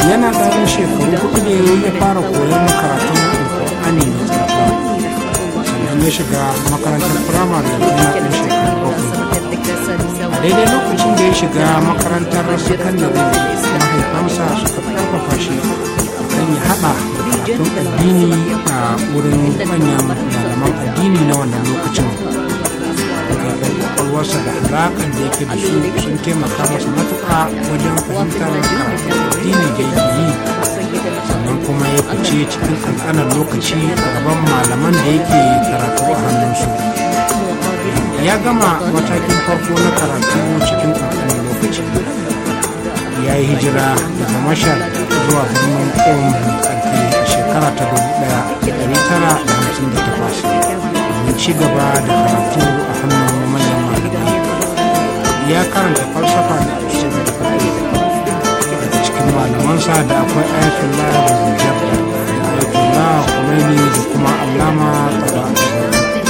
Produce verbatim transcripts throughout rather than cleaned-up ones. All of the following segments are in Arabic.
yana ɗan shekaru hudu ne ya fara koyon karatun alƙur'ani mai tsarki, sannan ya shiga makarantar firamare yana ɗan shekaru bakwai. A daidai lokacin da ya shiga makarantar sakandare, mahaifansa suka ƙarfafa shi kan ya haɗa karatun addini a wurin manyan malaman addini na wannan lokacin. Kwakwalwarsa da alaƙar da yake da su sun taimaka masa matuƙa wajen fahimtar karatun addini da yake yi, sannan kuma ya fice cikin ƙanƙanar lokaci a gaban malaman da yake karatu a hannunsu. Ya gama matakin farko na karatu cikin ƙanƙanar lokaci. Ya yi hijira daga Mashhad zuwa birnin Qom ƙarfi a shekara ta dubu ɗaya da ɗari tara da hamsin da takwas domin ci gaba da karatu a hannun manyan malamai. Ya karanta falsafa da usul da fiqh. Daga cikin malamansa da akwai Ayatollah Ruzjabbar da Ayatollah Khomeini da kuma Allama Tabatabai.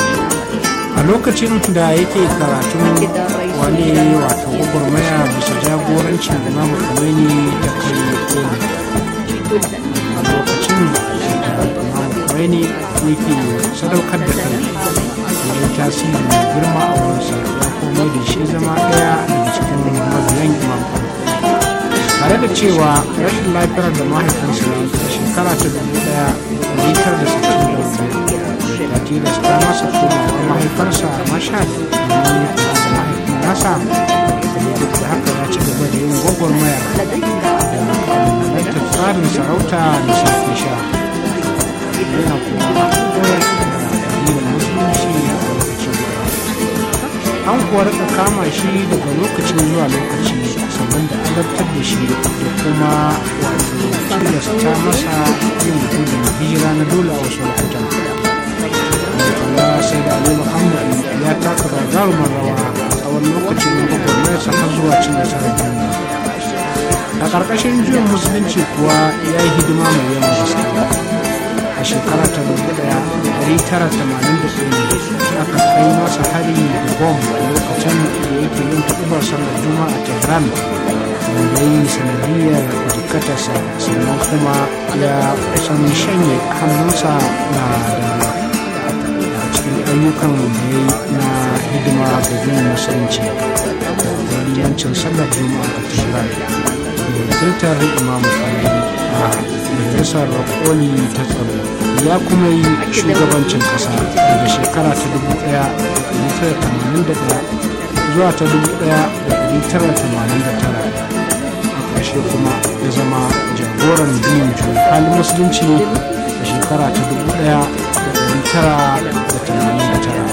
A lokacin da yake karatun wani wato gwagwarmaya bisa jagorancin Imamu Khomeini ta kai koli. A lokacin da Imamu Khomeini yake sadaukar da kai, ya yi tasiri mai girma a wurinsa, ya komai da shi zama ɗaya daga cikin mabiyan Imam. Tare da cewa rashin lafiyar da mahaifinsa ya yi a shekara ta dubu ɗaya da tara da sittin da hudu ya tilasta masa komawa mahaifarsa a Mashhad domin kula da mahaifin nasa. Duk da haka ya ci gaba da yin gwagwarmaya da kalubalantar tsarin sarauta da shafi sha, yana kuma koyar da addinin musulunci a lokacin guda. An kuwa rika kama shi daga lokacin zuwa lokaci, sannan da azabtar da shi da kuma wato tilasta masa yin gudun hijira na dole a wasu lokutan. Sai da Ali Muhammad ya taka gagarumar rawa a tsawon lokacin gwagwarmayarsa har zuwa cin nasarar duniya. A ƙarƙashin juyin musulunci kuwa ya yi hidima mai yawan gaske. A shekara ta dubu ɗaya da ɗari tara da tamanin da ɗaya aka kai masa hari da bom a lokacin da yake yin tuɓar sallar juma'a a Tehran, wanda ya yi sanadiyar jikatarsa, sannan kuma ya kusan shanye hannunsa na dama ayyukan da ya yi na hidima ga juyin musulunci da waliyancin sallar juma'a a Tehran da wakiltar Imamu Khomeini a majalisar koli ta tsaro. Ya kuma yi shugabancin ƙasa daga shekara ta dubu ɗaya da ɗari tara tamanin da ɗaya zuwa ta dubu ɗaya da ɗari tara tamanin da tara. A ƙarshe kuma ya zama jagoran juyin juyin halin musulunci a shekara ta dubu ɗaya da ɗari tara da tamanin da tara.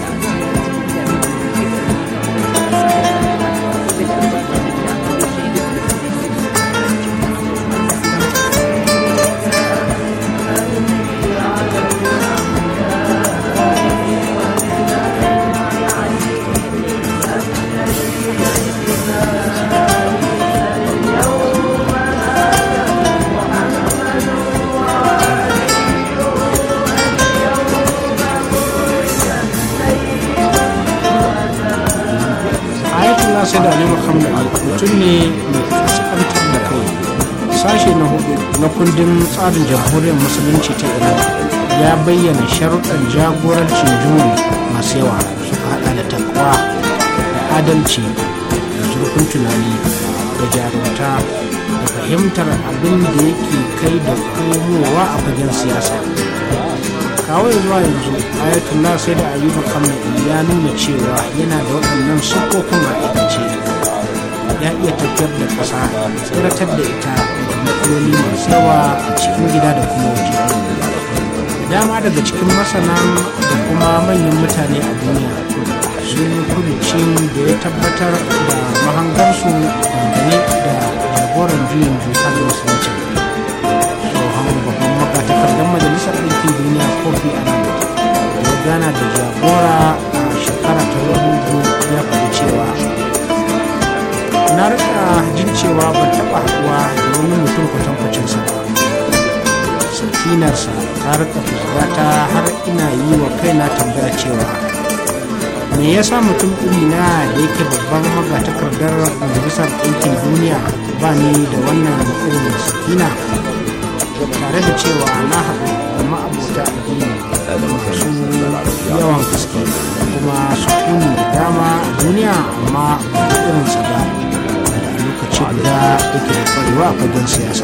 sai da Ali Muhammad mutum ne mai kaskantar da kai. Sashe na hudu na kundin tsarin jamhuriyar musulunci ta Iran ya bayyana sharuɗan jagorancin juyin masu yawa, suka haɗa da takwa da adalci da zurfin tunani da jarumta da fahimtar abin da yake kai da komowa a fagen siyasa. Kawai zuwa yanzu Ayatollah sai da ayyukan Khamenei ya nuna cewa yana da waɗannan siffofin a aikace. Ya iya tafiyar da ƙasa, tsiratar da ita da matsaloli masu yawa a cikin gida da kuma waje. Dama daga cikin masana da kuma manyan mutane a duniya sun yi kurucin da ya tabbatar da mahangarsu dangane da jagoran juyin juhar musulunci. Tsohon babban magatakardar majalisar ɗinkin duniya Kofi Annan ya gana da jagora a shekara ta dubu ya faɗi cewa, na rika jin cewa ban taɓa haɗuwa da wani mutum kwatankwacinsa ba. Sakinarsa ta rika fuskata har ina yi wa kaina tambaya cewa me yasa mutum iri na da yake babban magatakardar majalisar ɗinkin duniya ba ni da wannan irin sakina tare da cewa na haɗu da ma'abota addini masu yawan gaske kuma sukuni da dama a duniya amma ba irin sa ba da a lokaci guda yake da kwarewa a fagen siyasa.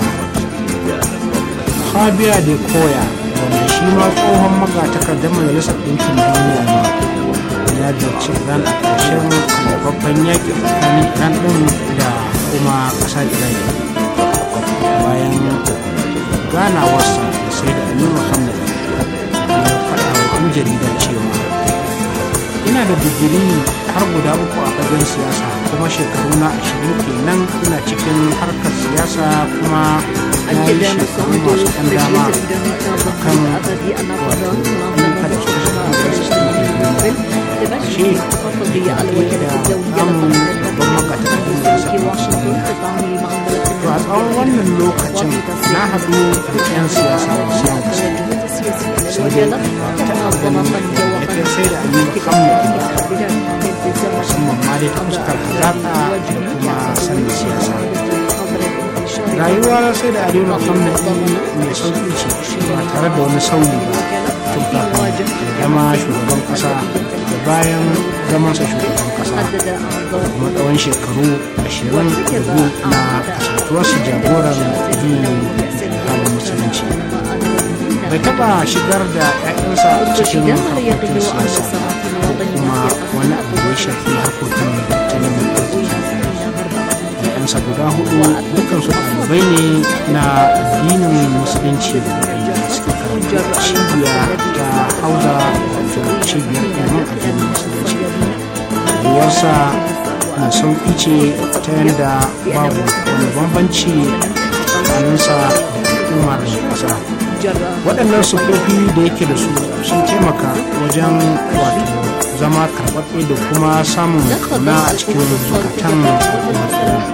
Fabia de Koya wanda shi ma tsohon magatakardar majalisar ɗinkin duniya ne ya dace ran a ƙarshen babban yaƙi tsakanin iran ɗin da kuma ƙasar iraki bayan ganawarsa da sai da ali muhammad ya faɗa wa ɗan jarida cewa ina da digiri har guda uku a fagen siyasa kuma shekaru na ashirin kenan ina cikin harkar siyasa kuma na yi shekaru masu ɗan dama a kan wato ayyuka da suka shafi shi da amun babban magatakardar majalisar to a tsawon wannan lokacin na haɗu da 'yan siyasa masu yawan gaske sai dai ta abin da ke sai da ali muhammad musamman ma dai ta fuskar hazaƙa da kuma sanin siyasa. Rayuwar sai da ali muhammad mai sauƙi ce ba tare da wani sauyi ba tun kafin ya zama shugaban ƙasa da bayan zamansa shugaban ƙasa kuma tsawon shekaru ashirin da biyu na kasantuwarsu jagoran juyin halin musulunci. Bai taɓa shigar da 'ya'yansa cikin harkokin siyasa ko kuma wani abu da ya shafi harkokin tattalin arziki. 'Ya'yansa guda hudu dukansu ɗalibai ne na addinin musulunci da suke karanta cibiya ta hauza wato cibiyar ilimin addinin musulunci. Rayuwarsa na sauƙi ce ta yadda babu wani bambanci tsakaninsa da hukumar ƙasa. Waɗannan sufofi da yake da su sun taimaka wajen wato zama karɓaɓɓe da kuma samun kula a cikin zukatan al'ummar.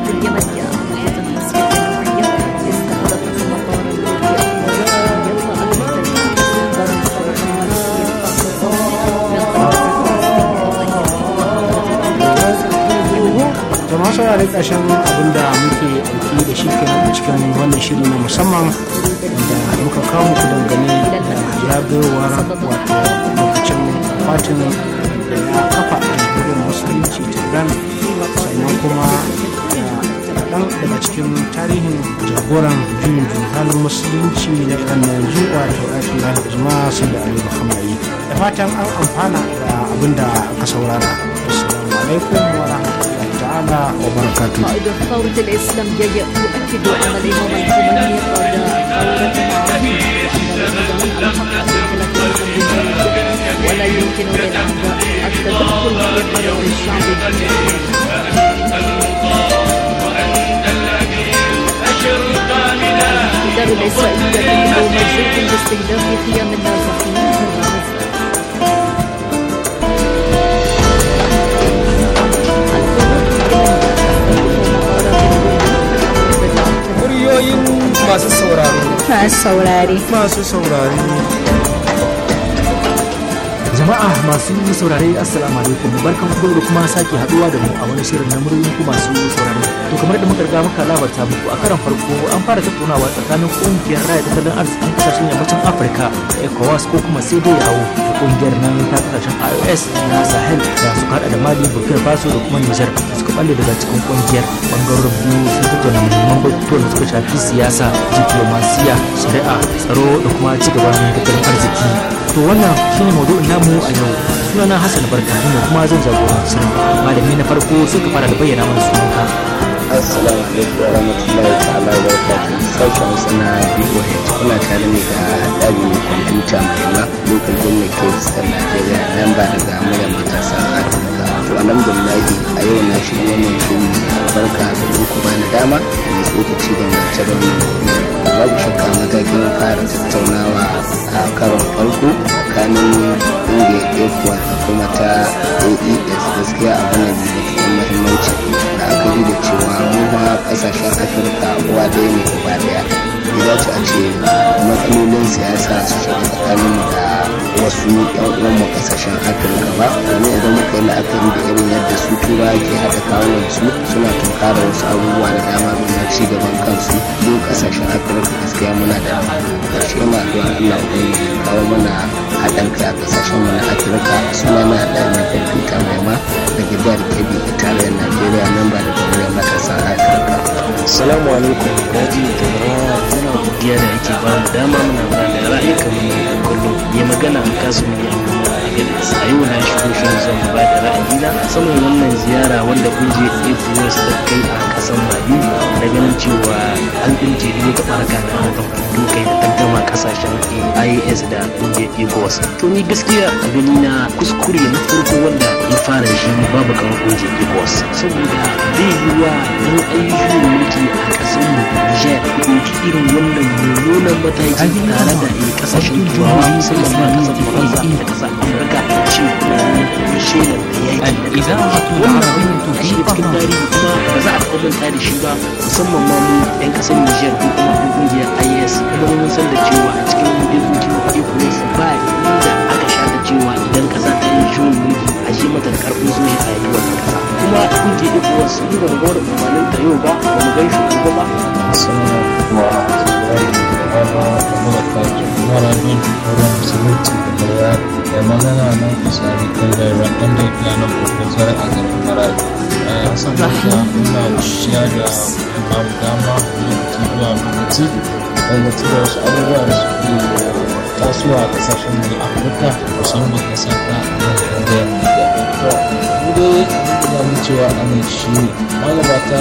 Jama'a saurari ƙarshen abin da muke ɗauki da shi kenan a cikin wannan shiri na musamman da muka kawo muku dangane da zagayowar wato lokacin fatin da ya kafa a jamhuriyar musulunci ta Iran sannan kuma da kaɗan daga cikin tarihin jagoran juyin halin musulunci na Iran na yanzu wato Ayatollah Uzma Sayyid Ali Khamenei. Da fatan an amfana da abin da aka saurara. Assalamu alaikum wa rahmatullahi ta'ala wa barakatuh. قائد الثورة الإسلامية يؤكد أن الإمام الخميني قاد ثورة عظيمة وأن رمضان الحق ولا يمكن للأعداء التدخل في قرار الشعب. الإدارة الإسرائيلية تبدو مجهود باستهداف خيام النازحين في غزة. Muryoyin masu sauraro. Masu saurare. Masu saurare. Jama'a masu saurare assalamu alaikum barkan ku da kuma sake haduwa da mu a wani shirin na muryoyin ku masu saurare. To kamar da muka riga muka labarta muku a karan farko an fara tattaunawa tsakanin kungiyar raya tattalin arzikin kasashen yammacin Afirka ECOWAS ko kuma sai dai yawo da kungiyar nan ta kasashen I O S na Sahel da suka hada da Mali, Burkina Faso da kuma Niger da suka balle daga cikin kungiyar. Bangarorin biyu sun tattauna muhimman batutuwan da suka shafi siyasa, diplomasiya, shari'a, tsaro da kuma cigaban tattalin arziki. To wannan shine maudu'in namu a yau. Sunana Hassan Barka ne kuma zan jagoranci shirin. Malami na farko sai ka fara da bayyana mana sunanka. Assalamu alaikum wa rahmatullahi ta'ala wa barakatuh. Sashen suna B O H kuna tare ne da haɗari mai kwamfuta mai ma local government case ta Najeriya nan ba da gamu da matasa a Afirka. To alhamdulillahi a yau na shi wannan shiri barka da ku bani dama mai tsokaci dangance da wannan. Babu shakka matakin fara tattaunawa a karon farko tsakanin ƙungiyar ECOWAS da kuma ta A E S gaskiya abu ne mai matuƙar muhimmanci da aka yi da cewa mu ma ƙasashen Afirka uwa ɗaya ne uba ɗaya. dace a ce matsalolin siyasa su shiga tsakanin da wasu yan uwan mu kasashen Afirka ba, domin idan muka yi la'akari da irin yadda su tura ke haɗa kawunan su suna tunkara wasu abubuwa da dama domin ci gaban kansu, duk kasashen Afirka gaskiya muna da ƙarshe ma addu'a Allah ubangiji ya kawo mana haɗin kai a kasashen mu na Afirka. Suna na da mai kwamfuta mai ma daga jihar Kebbi a tarayyar Najeriya, nan ba da jamhuriyar matasan Afirka. Assalamu alaikum, daji da rawa muna godiya da ake ba mu dama muna ba da ra'ayikan mu kullum. Ya magana a kasu ne a gadis. A yau na shigo shirin zan ba da ra'ayina saman wannan ziyara wanda kungiyar ECOWAS ta kai a kasan Mali na ganin cewa an ɗinke ne ta ɓaraka da hakan dokai da tantama kasashen I A S da kungiyar ECOWAS. To ni gaskiya a gani na kuskure na farko wanda ya fara shi babu kamar kungiyar ECOWAS, saboda bai yiwuwa don ayyukan mulki a kasar mu Niger ɗauki irin wannan mummunan mataki tare da kasashen turawa musamman ma kasar Faransa da kasar Amurka ce kuma shelar da ya yi wannan a shi cikin tarihi kuma ba za a taɓa manta da shi ba, musamman ma mu 'yan kasar Niger ko kuma ɗan kungiyar I A S. Kuma mun san da cewa a cikin dokokin ECOWAS ba inda aka shata cewa idan kasa ta yi juyin mulki a shi mata da karfin soja a yi wannan kasa. Kuma kungiyar ECOWAS ni ba mu ga wani umarnin ta yau ba, ba mu gan shugaba ba. Assalamu alaikum wa rahmatullahi wa barakatuh. Marabin wurin musulunci da bayar da magana na kusari kan da rakan da ya na profesor a garin Maradi. Hassan Bauta ina shiya da babu dama lokaci zuwa lokaci dangane da wasu abubuwa da suke tasowa a kasashen mu na Afirka, musamman kasar ta Najeriya. To, mu dai ina mun cewa ana shi malabata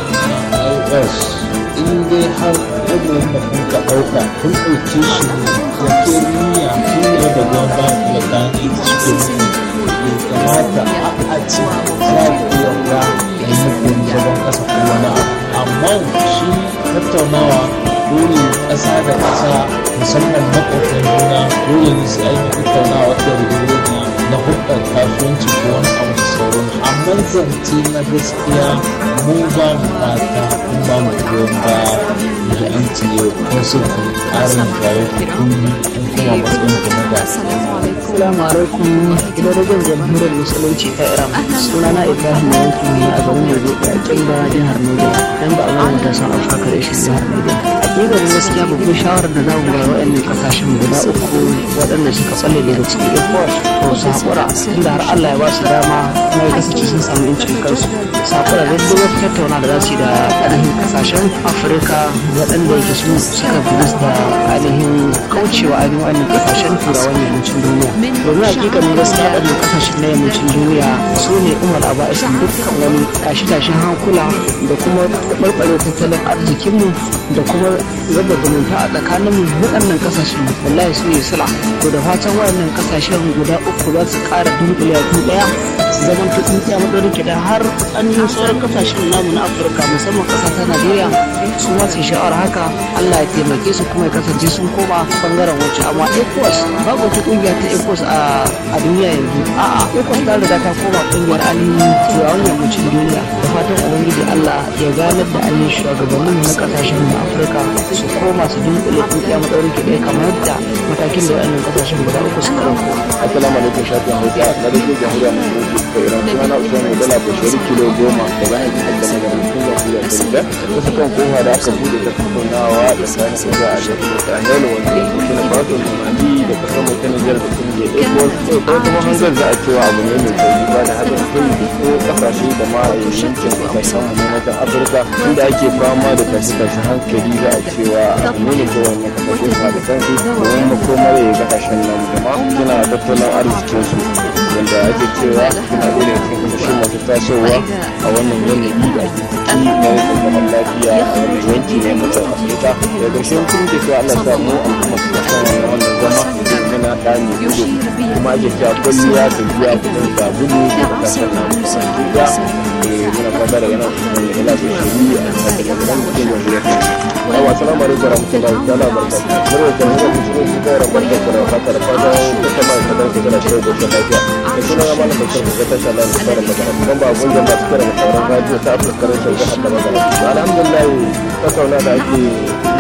da I A S in dai har ƙudurin da kun ka ɗauka kun ɗauke shi ne da ke niyya kun yi da goyon bayan kulakani da suke mutu bai kamata a ce za ku yarda da yi muku zagon ƙasa ko wani abu, amma shi tattaunawa dole ƙasa da ƙasa musamman maƙwabtan juna dole ne sai an yi tattaunawa da rigirgiya na hulɗar kasuwanci ko wani abu da sauransu. Amma zance na gaskiya mun ba mu fata mun ba mu goyon baya da an ce yau kun so ku ƙarin jawo kun kun kuma matsayin ku na gasa. Assalamu alaikum, gidan rajin jamhuriyar musulunci ta Iran. Sunana Ibrahim Yanki ne a garin Yobe a Kimba jihar Niger. Dan ba a wani matasan Afirka da shi jihar Niger. Hakikanin gaskiya babban shawarar da za mu ba waɗannan ƙasashen guda uku waɗanda suka tsalle daga cikin ECOWAS to su haƙura tunda har Allah ya ba su dama kuma ya kasance sun samu incin kansu. Sakura da duk wata tattauna da za su yi da ainihin ƙasashen Afirka waɗanda yake su suka fi da ainihin kaucewa ainihin wannan ƙasashen turawan yammacin duniya. Domin hakikanin gaskiya waɗannan ƙasashen na yammacin duniya su ne umar aba'isin dukkan wani tashi-tashin hankula da kuma ɓarɓare tattalin arzikinmu da kuma raba zumunta a tsakaninmu. Waɗannan ƙasashen wallahi su ne sila. To da fatan waɗannan ƙasashen guda uku za su ƙara dunkule a ɗaya su zama tutun tsaya maɗaurin da har ainihin sauran ƙasashen namu na Afirka musamman ƙasa ta Najeriya su ma su sha'awar haka. Allah ya taimake su kuma ya kasance sun koma bangaren wacce. Amma ECOWAS babu wata ƙungiya ta ECOWAS a duniya yanzu. A'a, ECOWAS ta riga ta koma ƙungiyar ainihin turawan yammacin duniya. Da fatan ubangiji Allah ya ganar da ainihin shugabannin na ƙasashen na Afirka su koma su dunkule tsintsiya maɗaurin ki ɗaya kamar yadda matakin da waɗannan ƙasashen guda uku suka ɗauko. Assalamu alaikum, shafin Hausa na rage jamhuriyar musulunci ta Iran. Sunana Usman Dala Bashir kilo goma da bayan ki haɗa daga mutum jamhuriyar Turkiya. Wasu kan kofa da aka buɗe ta tattaunawa da kayan soja a da Angelo wanda ya kusa na Fato Mali da kasar mai Nijar da kungiyar ECOWAS. Ko kuma hanzar za a cewa abu ne mai sauki ba da haɗin kai ko ƙasashe da ma yankin ƙasashen mu na Afirka inda ake fama da tashe-tashen hankali za a cewa abu ne da wannan ƙasashe su haɗa kansu domin makomar ya ƙasashen nan gama suna tattalin arzikinsu wanda ake cewa suna ɗaya cikin ƙasashe masu tasowa a wannan yanayi da ake ciki na rashin zaman lafiya a wannan yanki ne mutum Afirka. Da ƙarshen kun ke cewa Allah sa mu al'umma su kasance wannan zama yana ɗani gudu kuma ake cewa kwalliya ta biya kuɗin sabulu da ƙasashen nan Afirka. Muna fata daga nan kuma ya ila shiri a cikin gidan cikin jamhuriyar Turkiya. Yawa salamu alaikum warahmatullahi ta'ala barakatuh. Murya ta hanyar musulun su kawai rabar da kuma fata da fata ta ma ta dauke da shi da lafiya. Da suna ya mana bakar da ta shala da fara magana. Kuma ba abun da masu kira da sauran radio ta Afirka rashin jihar da magana. Alhamdulillah tattauna da ake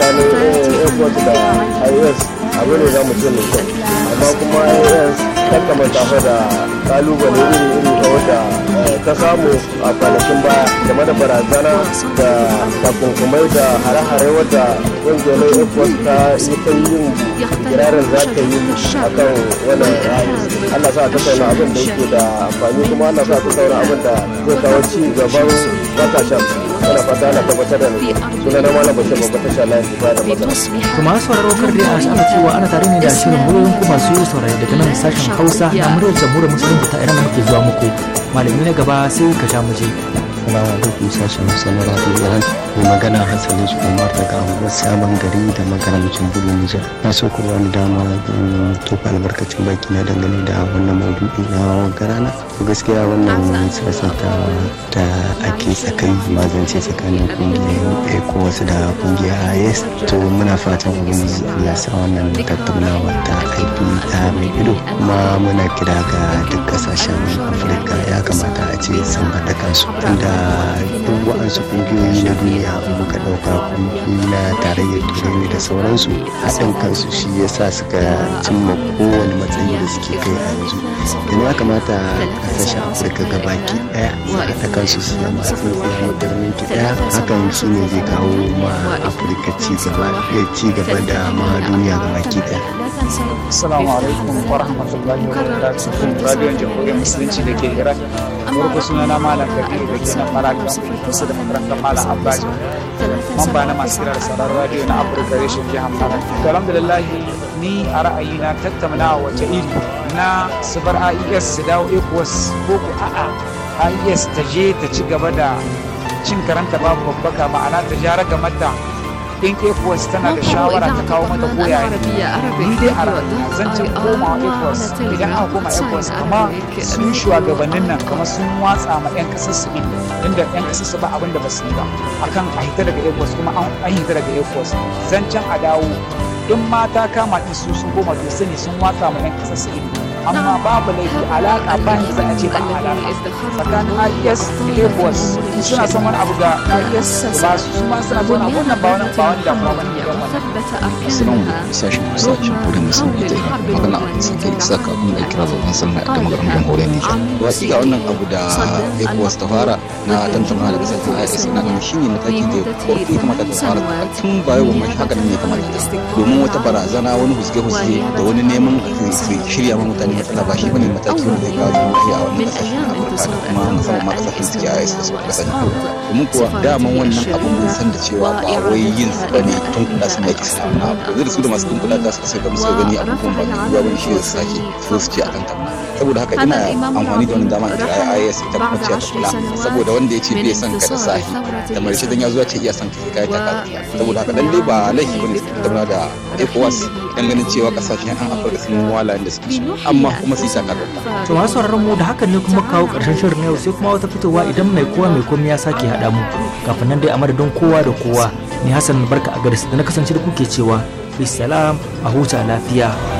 tsakanin airport da I A S abu ne za mu ce mai kyau, amma kuma I A S kakkamanta fa da kalubale iri-iri da wadda ta samu a kwanakin baya game da barazana da takunkumai da hare-hare wadda ƙungiyar airport ta yi ta yin kirarin za ta yi a kan wannan ra'ayi. Allah sa ta sauna abin da yake da amfani, kuma Allah sa ta sauna abin da zai kawo ci gaban kasashen. Yana fata ana tabbatar da suna na malam bashir babba tasha layin ba da magana. Kuma sauraro kar dai a sha'ana cewa ana tare ne da shirin muryoyin ku masu yi saurari daga nan sashen Hausa na muryar jamhuriyar musulunci ta Iran muke zuwa muku. Malami na gaba sai ka sha muje. Salamu alaikum sashen sanar da Iran mai magana Hassan Umar daga unguwar Sabon Gari da makarancin Bulu Nijar. Na so ku bani dama don tofa albarkacin baki na dangane da wannan maudu'i na wanka rana. To gaskiya wannan sasanta da ake tsakai magance tsakanin kungiyar ECOWAS da kungiyar I A S. To muna fatan abin Allah sa wannan tattaunawa ta aiki ta mai ido, kuma muna kira ga duk kasashen Afirka ya kamata a ce sun haɗa kansu. Tunda duk wa'ansu kungiyoyi na duniya muka ɗauka kungiyoyi na tarayyar turai da sauransu, haɗin kansu shi ya sa suka cimma kowane matsayi da suke kai a yanzu. Yanzu ya kamata kasashen Afirka gabaki ɗaya su haɗa kansu su zama tsintsiya madarmin ki ɗaya. Hakan shi ne zai kawo ma Afirka ci gaba ci gaba da ma duniya gabaki ɗaya. Assalamu alaikum wa rahmatullahi wa barakatuh. Radiyon Jamhuriyar Musulunci da ke Iran. Farko sunana Malam Kabiru da ke nan Maraka kusa da makarantar Malam Abbaji. Mamba na masu kira da sauran radiyo na Afirka reshen jihar Maraka. To alhamdulillah ni a ra'ayina tattaunawa wace iri na su bar I A S su dawo ECOWAS ko ku a'a I A S ta je ta ci gaba da cin karanta babu babbaka, ma'ana ta ja raga mata in ECOWAS tana da shawara ta kawo mata koya ne. Ni dai a ra'ayina zancen koma ECOWAS, idan aka koma ECOWAS kama sun shugabannin nan kama sun watsa ma 'yan kasar su in inda 'yan kasar su ba abin da ba su yi ba akan a hita daga ECOWAS, kuma an hita daga ECOWAS. Zancen a dawo in mata kama ɗin su sun koma to sani sun watsa ma 'yan kasar su in, amma babu laifi alaƙa ba ni za a ce ba alaƙa tsakanin I A S da ECOWAS. Suna son wani abu da I A S ba su su ma suna son abu nan ba wani ba wani damuwa ba ne idan wannan. Assalamu alaikum sashen sashen wurin musulmi da Iran magana a sun kai saka abin da kira zaɓen sallah da magaran jamhuriyar Nijar. Wasiƙa wannan abu da ECOWAS ta fara na tantauna da kasashen I A S na ganin shi ne mataki da farko ya kamata ta fara tun ba yau mai haka ne kamata ta, domin wata barazana wani huske-huske da wani neman su shirya ma mutane matsala ba shi bane mataki wanda zai kawo lafiya a wannan kasashen Afirka da kuma musamman ma kasashen suke a yasa su kasashen Afirka. Domin kuwa daman wannan abun mun san da cewa ba wai yin su bane tun kula sun yake suna wani abu. Yanzu da su da masu tun kula za su kasa ga musu gani abubuwan ba zuwa wani shi da su sake su su ce a kan tamma. Saboda haka ina amfani da wani dama in kira I A S ita kuma ce ta kula, saboda wanda ya ce bai son ka da sahi da marshe dan ya zuwa ce iya son ka kai ta kaza. Saboda haka lalle ba laifi bane su tattauna da ECOWAS dan ganin cewa kasashen yan Afirka sun wala da suke so, amma kuma su saka da. To masu sauraron mu da hakan ne kuma kawo ƙarshen shirin na yau, sai kuma wata fitowa idan mai kowa mai komai ya sake haɗa mu. Kafin nan dai a madadin kowa da kowa ni Hassan barka a garis da na kasance da kuke cewa bisalam a huta lafiya.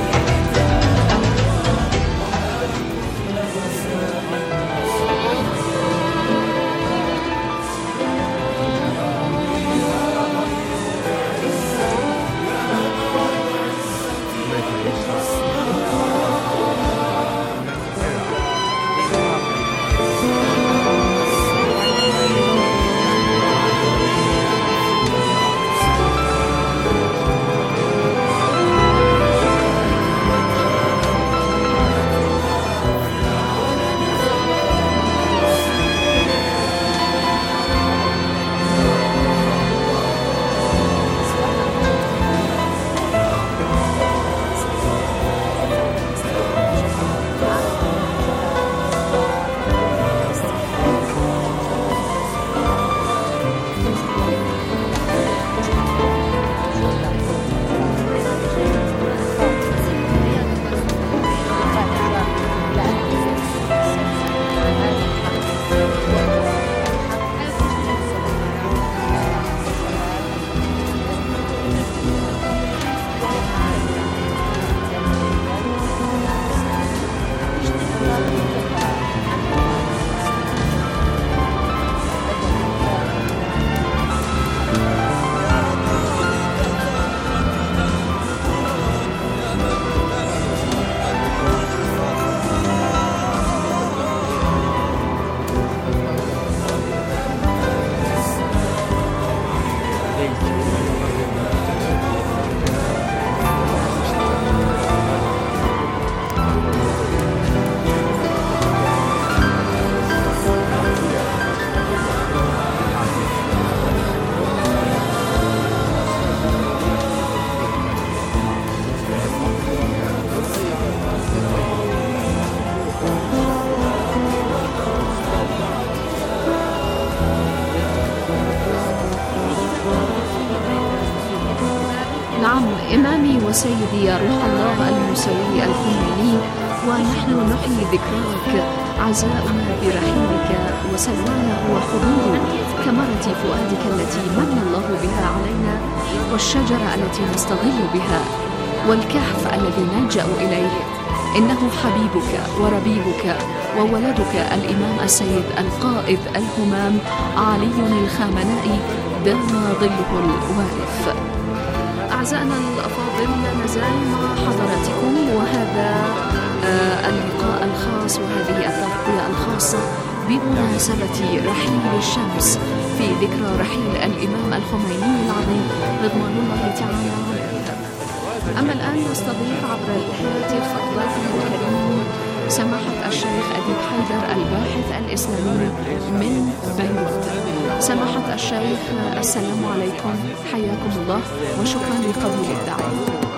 إمامي وسيدي يا روح الله الموسوي الخميني، ونحن نحيي ذكراك، عزاؤنا برحيلك وسلوانا هو حضور كمرة فؤادك التي من الله بها علينا، والشجرة التي نستظل بها، والكهف الذي نلجأ إليه. إنه حبيبك وربيبك وولدك الإمام السيد القائد الهمام علي الخامنائي دام ظله الوارف. أعزائنا الأفاضل، لا نزال مع حضراتكم، وهذا آه اللقاء الخاص وهذه التغطية الخاصة بمناسبة رحيل الشمس في ذكرى رحيل الإمام الخميني العظيم رضوان الله تعالى عليه. أما الآن نستضيف عبر الهاتف ضيفنا الكريم سماحة الشيخ أديب حيدر الباحث الإسلامي من بيروت. سماحة الشيخ، السلام عليكم، حياكم الله وشكرا لقبول الدعوة.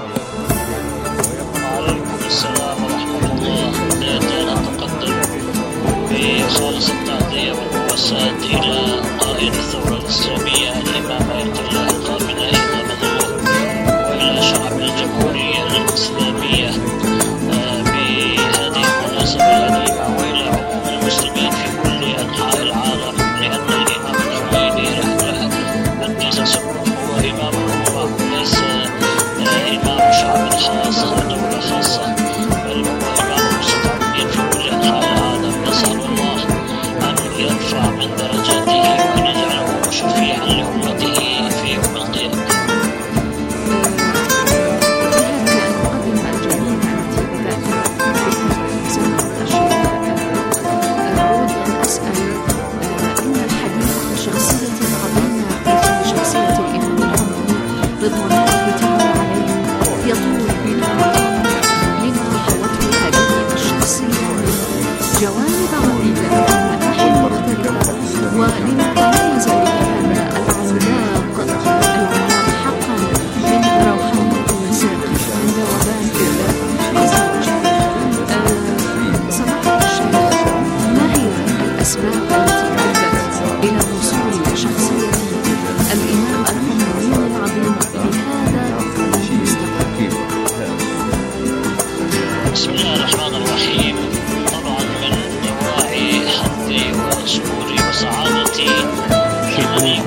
وعليكم السلام ورحمة الله. بدأنا نتقدم بخالص التعزية والمواساة إلى قائد الثورة الإسلامية الإمام آية الله الخامنائي وإلى شعب الجمهورية الإسلامية بهذه المناسبة العظيمة، وإلى عموم المسلمين في كل أنحاء العالم، لأن الإمام الخميني رحمه قدس سره هو إمام الأمة، ليس إمام شعب خاص أو دولة خاصة، بل هو إمام المستضعفين في كل أنحاء العالم. نسأل الله أن يرفع من درجاته وأن يجعله شفيعا لأمته في يوم القيامة. رضوان الله تعالى عليه يطول بنا لما حوته هذه الشخصية من جوانب عديدة ومناحي مختلفة، ولما تميز بهذا العملاق العملاق حقا من روحانية الإنسان عند وباء الله عز وجل. آه سماحة الشيخ، ما هي الأسباب التي أدت إلى وصول شخصية الإمام الخميني العظيم بهذا المستوى؟ بسم الله الرحمن الرحيم. طبعا من دواعي حظي وسروري وسعادتي أنني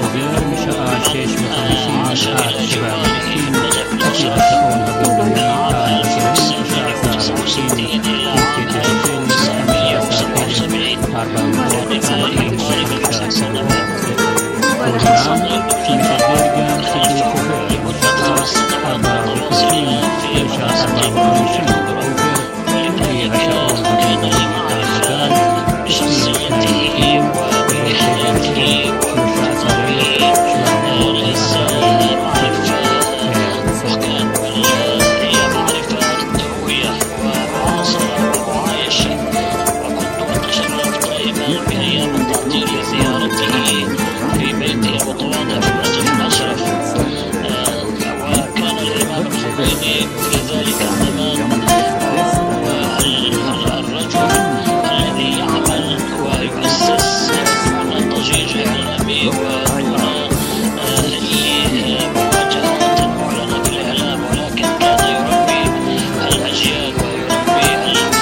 عاش إلى جواره النجف الأشرف من عام ألف وتسعمائة وتسعة وستين إلى عام ألف وتسعمائة وسبعة وسبعين، يعني حوالي قرابة تسع سنوات. وحصل في مدة خمس سنوات متواصلة في مناصب مختلفة، ولذلك كان لمعرفة بشخصيته وبحياته وبخطابه ليس معرفة محكام، بل هي معرفة ضرورية ومعاصرة ومعايشة. وكنت تشرفت دائما بأيام التعطيل لزيارته في بيته المتواضع في النجف الأشرف، وكان الإمام الخميني في ذلك الزمان الرجل الذي يعمل ويؤسس دون ضجيج إعلامي ودون أي مواجهات معلنة في الإعلام، ولكن كان يربي الأجيال ويربي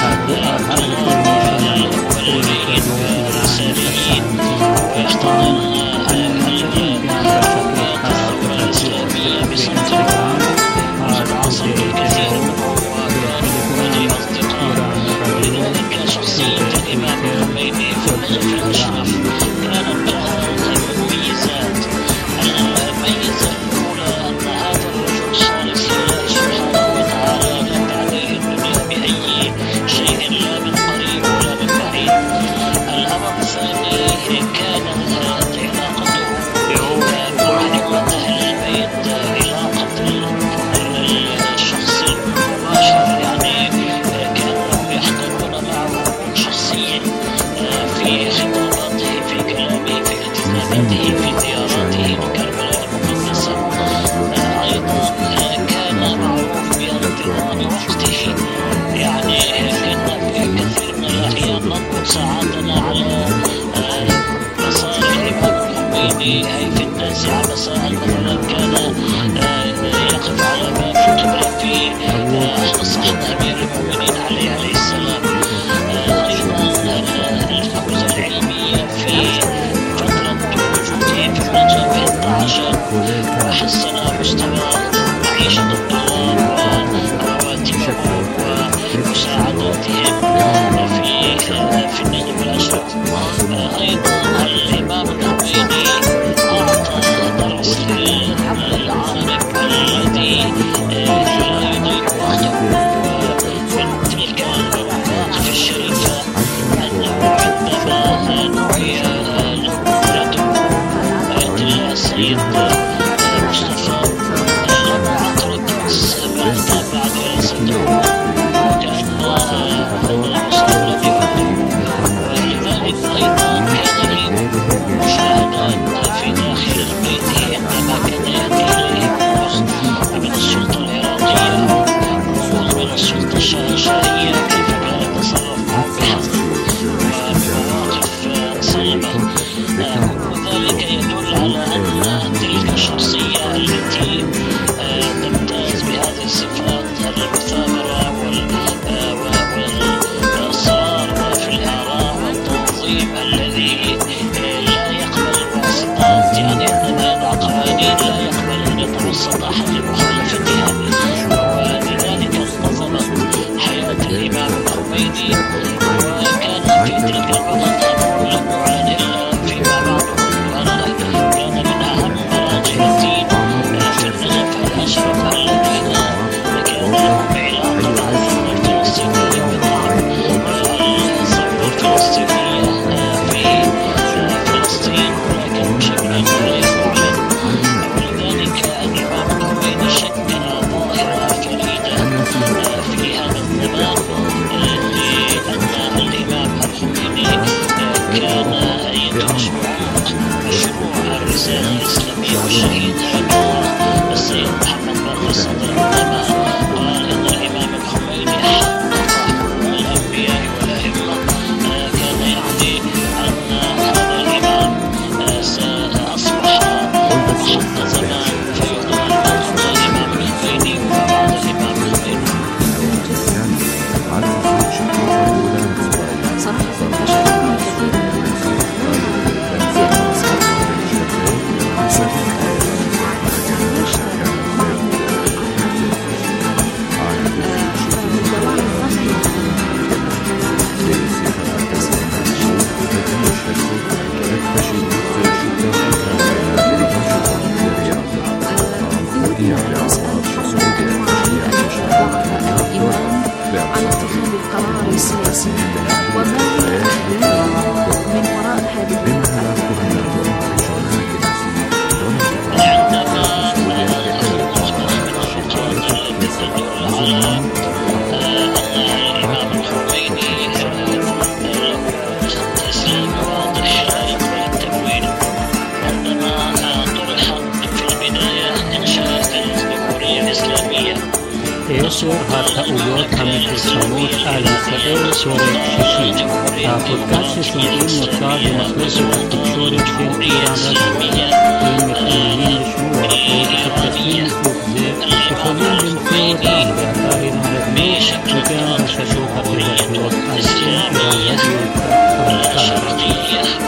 الطلاب والمبلغين والرساليين، ويحتضن الثورة الإسلامية بصمت وعصر الكثير منه، وكان لديه أصدقاء. ولذلك شخصية الإمام الخميني في النجف الأشرف كانت لها المميزات. الميزة الأولى أن هذا الرجل صالح لله سبحانه وتعالى، لم تعديه الدنيا بأي شيء، لا من قريب ولا من بعيد. الأمر الثاني كانت علاقته بمعرفة أهل البيت علاقة الذي يلاحظ من تلك المواقف الشريفة أنه عندما دعي العدو عند السيد مصطفى لم يتردد بعد بعد صدره كأن الله مصدر به ولذلك أيضا كان لي مشاهدات في داخل البيت عندما كان يأتي إليه من السلطة العراقية ومن السلطة الشاهية كيف كان يتصرف بحذر وبمواقف صعبة وذلك يدل على أن تلك الشخصية التي تمتاز بهذه الصفات المثابرة والإصرار في الإعراء والتنظيم الذي لا يقبل الواسطات، يعني عندما يضع قوانين لا يقبل أن يتوسط أحد لمخالفتها، ولذلك انتظمت حياة الإمام الخميني وكان في تلك الفترة لم يعلن إلا فيما بعد كان من أهم مراجع الدين في النجف الأشرف الذين كان لهم علاقة مع الثورة الفلسطينية والثورة الفلسطينية في فلسطين، ولكن بشكل غير معلن. ولذلك الإمام الخميني شكل ظاهرة فريدة في هذا الزمان، لأن الإمام الخميني كان يدرس شروع الرسالة الإسلامية والشهيد الله السيد محمد باقر الصدر عندما قال إن الإمام الخميني حقق الأنبياء والأئمة، كان يعني أن هذا الإمام سأصبح خط زمان فيقال أن الإمام الخميني وبعد الإمام الخميني. على اتخاذ القرار السياسي وما من وراء هذه עשר הטעויות המפורסמות על ישראל תקשורת שישית. הפודקאסט ששומעים נוצר במחלקת התקשורת של איראן רדיו. אם מתעניינים לשמוע עוד פודקאסטים מסוג זה, יכולים למצוא אותם באתר איראן רדיו וגם בששות החברתיות על שם איראן רדיו.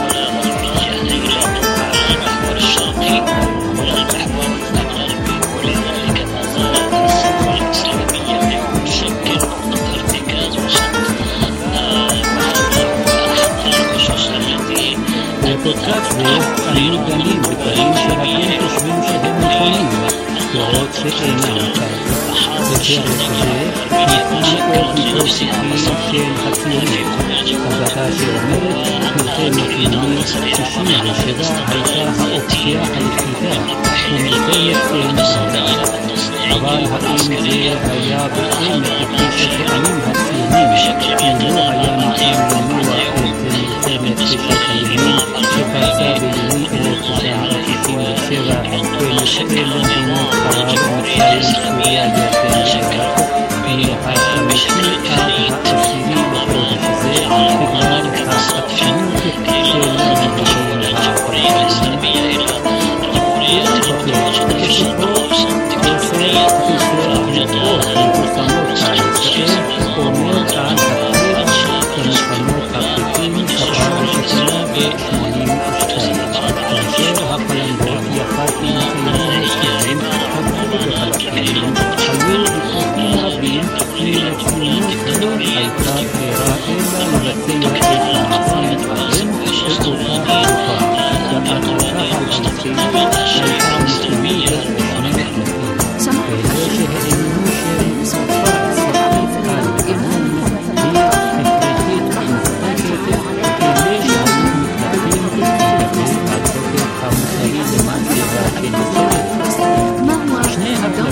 בפודקאסט זה אנו דנים בדברים שרבים חושבים שהם נכונים, ועוד שאינם כך. בפרק הזה נתחיל מאוד מפרסומים של הציונות. חזקה שאומרת מלחמת יוני שישים ושבע הייתה האופציה היחידה ומלחמת אין בעולם. אבל האם זה היה באמת כפי שטוענים הציונים, אם לא היה ניתן לנוע את מלחמת ששת הימים שפרצה ביוני אלף תשע מאות תשעים ושבע ולשאל למדינות ערב מצרים, סוריה, ירדן ועיראק מהחמישי עד העשירי בחודש זה בגלל ההתעצמות של המנהיגים הפלסטיניים.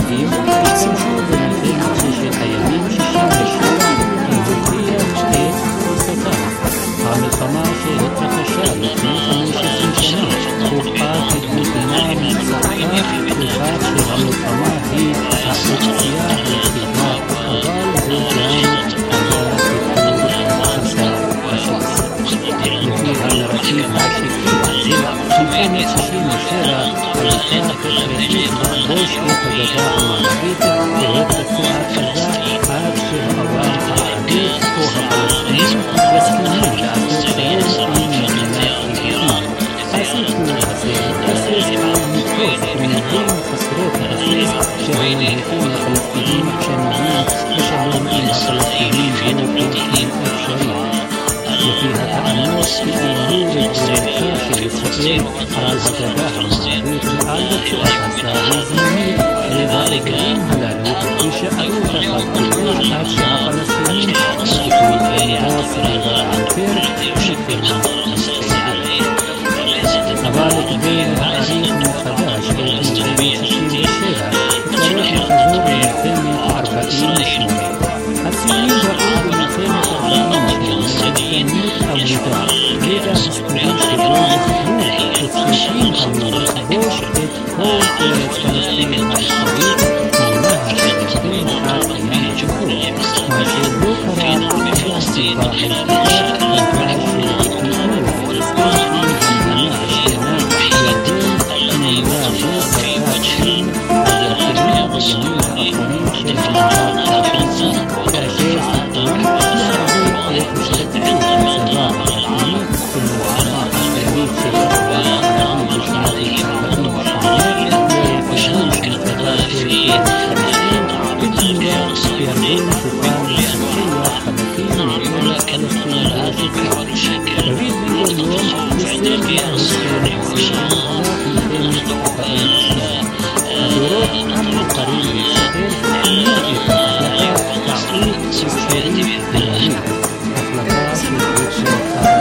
القديم يستمشوا بالميتين وخمسين أيامين وشيشان الشارع الهوكية شتيت والسلطان عام الخماسة للتخشى لثمانية وخمسين سنة وقات الدنيا من سرقات وفات في عام الخماسة هي تحقيق سياح واستثمار وقال زوجان على فيها نراتيف عاشق في خمسين وتسعين شارع الإنسان كثيرين بوش يتجدع معربيته ويتكتع كذا عاد فيها أوان عربيت وها فلسطين يسكنون لعدو خيال من مدينات كثيرين أسيكو أسيكو أسيس مكوز من الدين خسروك أسيس شهرين هيكون فلسطينيين شاملين وشهرين إلى فلسطينيين وفلسطينيين أبشرين وفيها تأملات في أمور الكاشف إسرائيل على الهجباء المعربية العالم سؤال الزمني لذلك هلالو يشألوا تخطيط أشياء فلسطينيين وتكون الناس رضا عن فير أبالك بين تاريخ مخداش ومئتين وستين بالشارع تاريخ مخزور مئتين وأربعين شمالي السنين بقوا بمئتين وأربعين شمالي أبوتا لذا مسؤولين شباب مخبوط وتسعين أمور بوش إتقول إلى فلسطين مع الشريك معناها فلسطين عاد أيام جفور ما شبه كرام فلسطين الكتاب إنكاش الكتاب فلسطين عندنا أشياء يدين أن يواجه سرقاتين ويأتينا بجميع أقوانين شركات تافنسي كأشياء ستان يعرضون ويتشتتون سباع العالمين في المجتمع الكبير في الأربعين العربي بشمال الأربعين والشمالات ويفشون شركات في الخمسين بالإمرار يردون فقام السبحية خلفين من فلسطين العاشقة نريد من اليوم نسلم فلسطين الحسين الدروب أمر قريب للسفير نائب أخلاقات تعقيد تسكيري ديناميك أخلاقات للوجه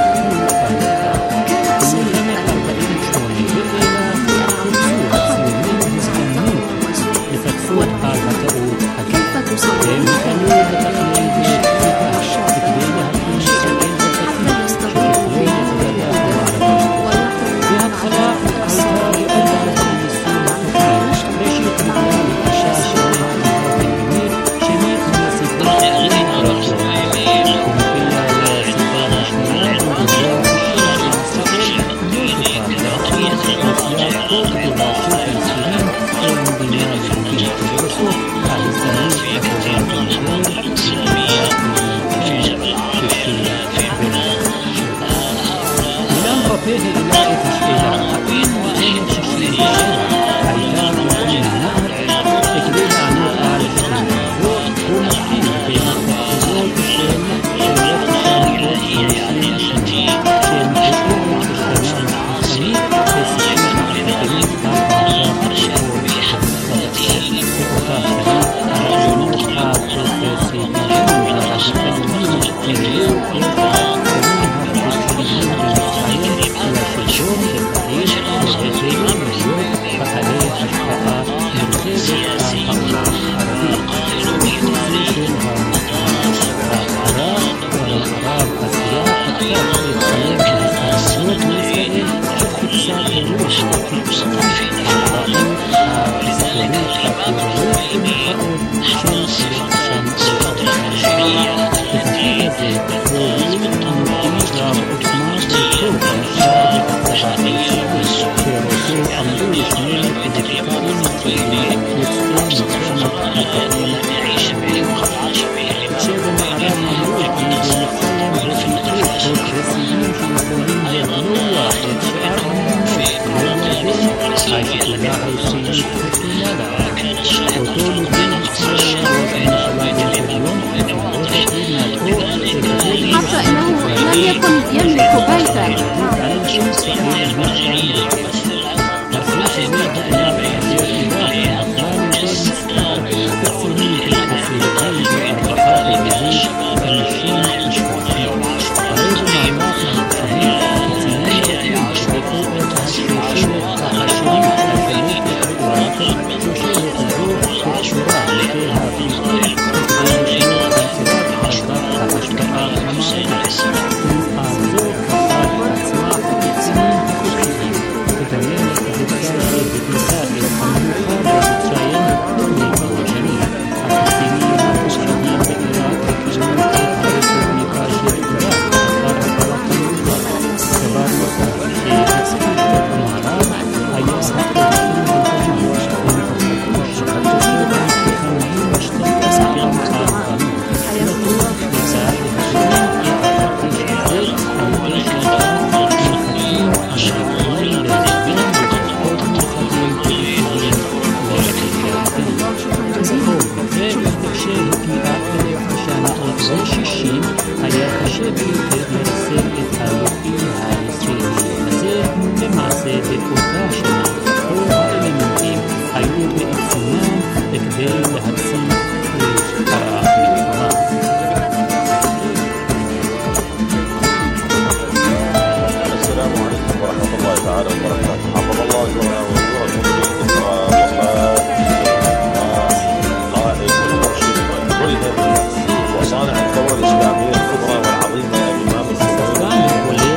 حتى انه لم يكن يملك بيتا. شكرا جزيلا. السلام عليكم ورحمة الله تعالى وبركاته. حفظ الله جميعا وجوهكم قائد المرشد والملهم وصانع الثورة الإسلامية الكبرى والعظيمة الإمام الخميني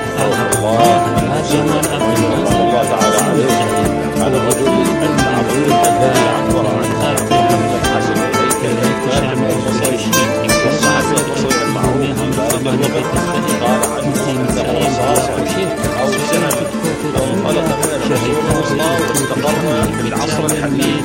رحمه الله تعالى عليه. هذا الرجل العظيم الذي عبر عن محمد حسن الهيكل والصحابة الرسول المعروف بهذا الوقت قال عنه أنه رصاص أو سنة وانطلق من الرسول الله واستقر في العصر الحديث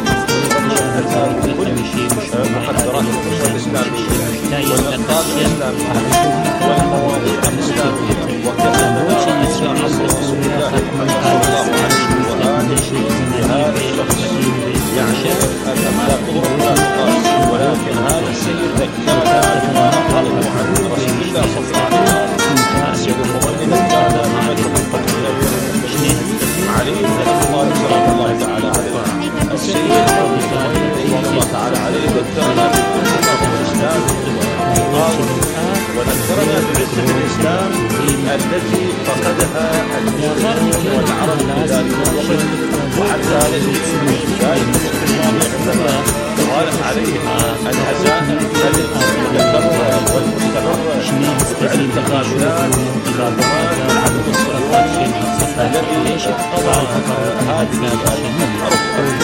كل محضرات الأسرة الإسلامية والأنقاذ الإسلامية والمواضيع الإسلامية وكتب في عصر رسول الله صلى الله عليه وآله هذا الشخص يعشق الأخلاق والمنافقات، ولكن هذا السيد ذكرنا بما نقله عن رسول الله صلى الله عليه وآله أسيد المؤمن كان بمجرد الفتح علي بن أبي طالب سلام الله تعالى عليه. السيد رضوان الله تعالى عليه ذكرنا بالأمة والإسلام قال وذكرنا بعزة الإسلام التي فقدها المسلمون والعرب في ذلك الوقت، وحتى ذلك عندما غالت عليهم الهزائم التي ذكرها والمستمرة بعد التقابلات والتقابلات والعدد الصلوات التي قضى هذه الأرض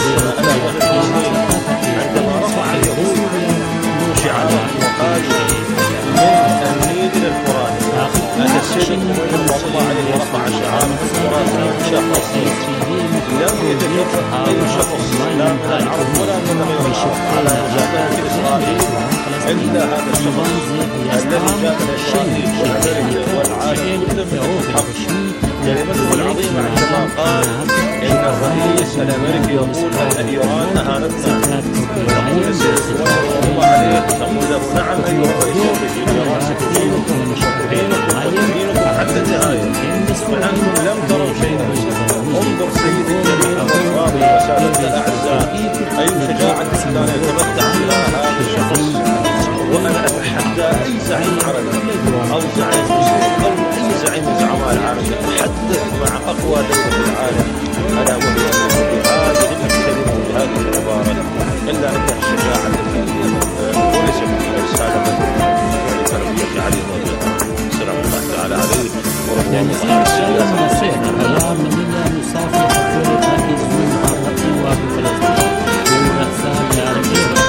عندما رفع اليهود شعارا وقال من النيل إلى الفرات. هذا السيد صلى الله عليه ورفع شعار الفرات شخص لم يتكفل أي شخص لا من العرب ولا من غير العرب على جبهة إسرائيل إلا هذا الشخص الذي جابه إسرائيل والأمريكا والعالم كله من الحق. كلمته العظيمة عندما قال إن الرئيس الأمريكي يقول أن إيران أهانتنا، ويقول السيد صلى الله عليه تقول له نعم أيها الرئيس الأمريكي، إيران ستدينك وتدينك وتدينك حتى النهاية، وأنتم لم تروا شيئا. انظر سيدي الجميل وأصحابي وسادتي الأعزاء أي شجاعة كان يتمتع بها هذا الشخص. وأنا أتحدى أي زعيم عربي أو زعيم مسلم أو أي زعيم من زعماء العالم يتحدث مع أقوى دولة في العالم ألا وهي بهذه الكلمة وبهذه العبارة إلا أنها الشجاعة التي وليس فيها رسالة من تربية علي رضي الله عنه سلام الله تعالى عليه ورضوان الله عنه.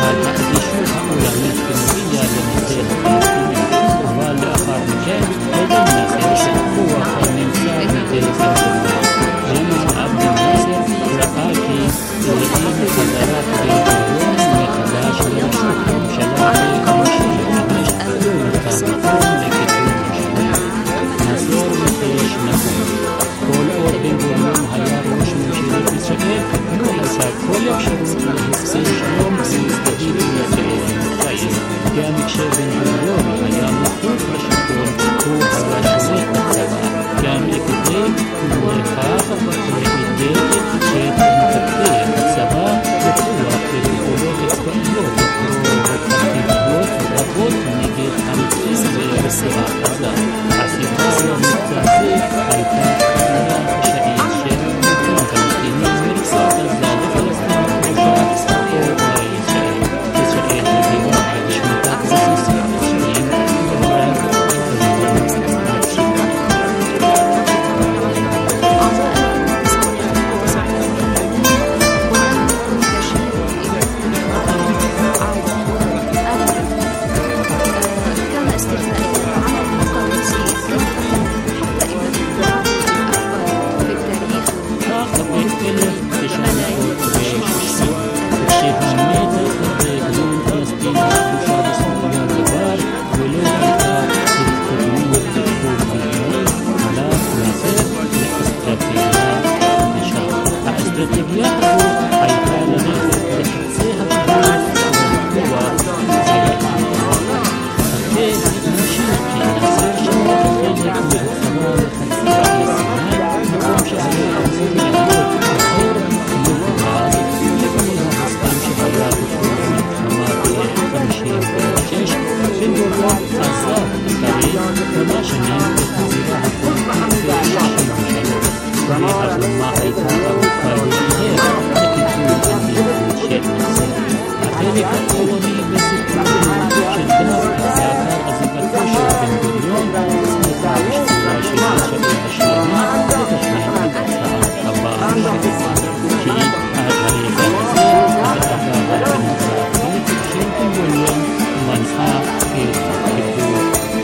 שנים וחזירה הכל בחלק של הממשלות. ובהחלמה הייתה ארוכה יותר לקיצור המהירות של נושא. החלק האחרוני בסיפורים של דווקא לאחר עזיבתו של בן גוריון סליחה בשתילה של משאבי השלמה ותשלם את הצעה הבאה שהיא עד הרגע הזה הדבר הדמוקרטי של בן גוריון מנחה את החיבור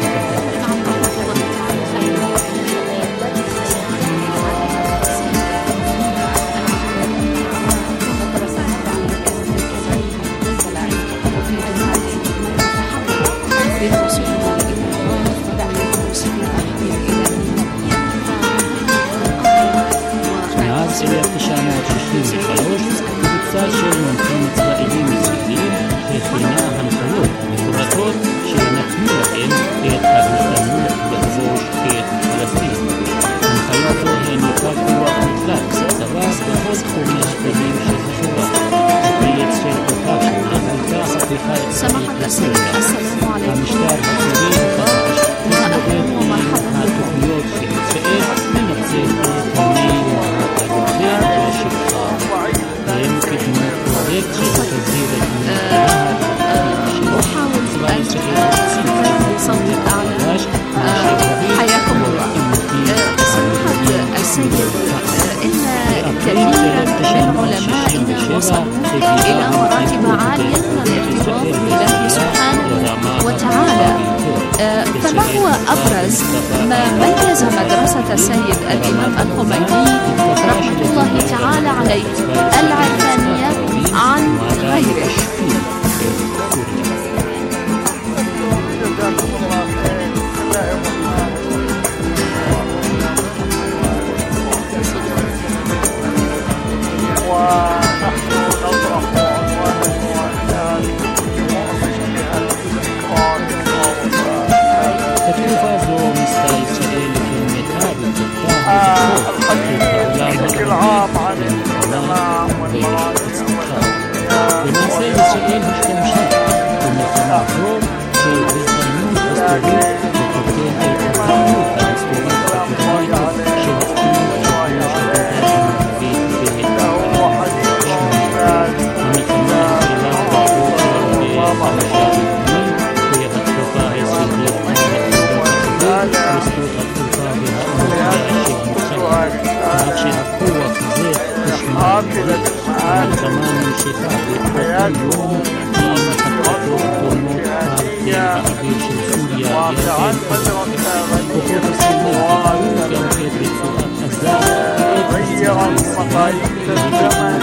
מאז אלף תשע מאות שישים ושלוש קבוצה של מומחים ישראלים ישראלים הכינה הנחיות מפורטות שנתנו להם את ההזדמנות לכבוש את פלסטין. הנחיות זו העניקה כוח מוחלט לצבא בכל תחומי החיים של החברה. הקיץ של אותה שנה הייתה הפיכה ישראלית לסוריה. המשטר הסורי החדש מתמודד עם התוכניות של ישראל לנצל את המילים הגדולים והשפחה. הם קידמו פרויקט של גזירת נהר أحاول أن أسمع بصوت أعلى. حياكم الله. سماحة السيد، إن كثيرا من علمائنا وصلوا إلى مراتب عالية من الارتباط بالله سبحانه وتعالى. فما هو أبرز ما ميز مدرسة السيد الإمام الخميني رحمة الله تعالى عليه العرفانية عن غيره؟ بشكل عام عن العلماء والمراجع ونسائل إسرائيل مشتمشات ومتناقض في بالقانون الأسطوري وتبطين أي القانون الأسطوري الأسطوري شرطين كمان الشتاء بكل يوم في محطة الضمور العربية في سوريا وخطوط السلمية جمهورية رفوقات الزاق غير مقاييس الزمن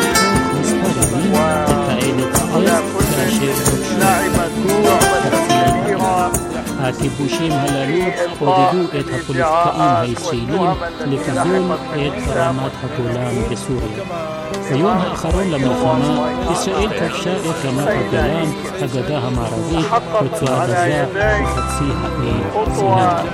وعلى كل لعبت لعبة كبيرة. הכיבושים הללו עודדו את הפוליטיקאים הישראלים לקבל את רמת הגולן בסוריה. ביום האחרון למלחמה ישראל כבשה את רמת הגולן, הגדה המערבית, רצועת עזה וחצי האי סיני.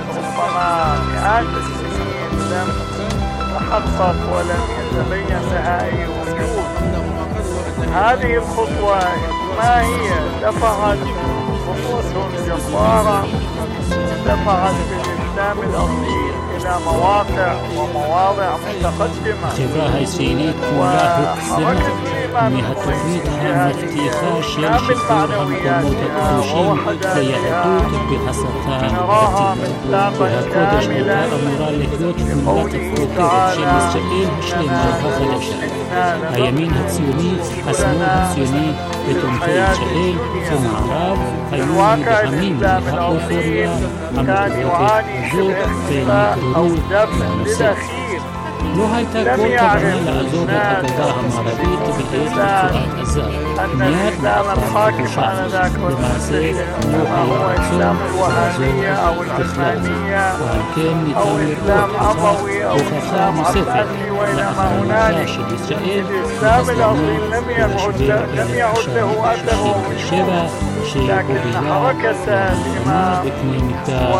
تحقق ولم يتبين لها أي وجود. هذه الخطوة ما هي دفعت خطوة جبارة دفعت بالإسلام الأصيل إلى مواقع ومواضع متقدمة. החברה הישראלית כולה הוחזרה מהתוכנית המבטיחה של שחרור המקומות הכבושים ליהדות בהסתה דתית. והקודש הייתה אמורה להיות גולת הכותרת של ישראל השלמה החדשה. הימין הציוני, השמאל הציוני ותומכי ישראל ומערב היו נדהמים מהאופוריה המתוקפת הזו ונגררו לנושא. לא הייתה כל כוונה לעזור לגדה המערבית בעת רצועת עזה. מיד לאחר הכיבוש למעשה לא היה רצון לעזור בכלל, ועל כן ניתן לראות הוכחה נוספת לאחריותה של ישראל בהסלמה במשבר אלף תשע מאות שישים ושבע שהובילה למלחמה בקנה מידה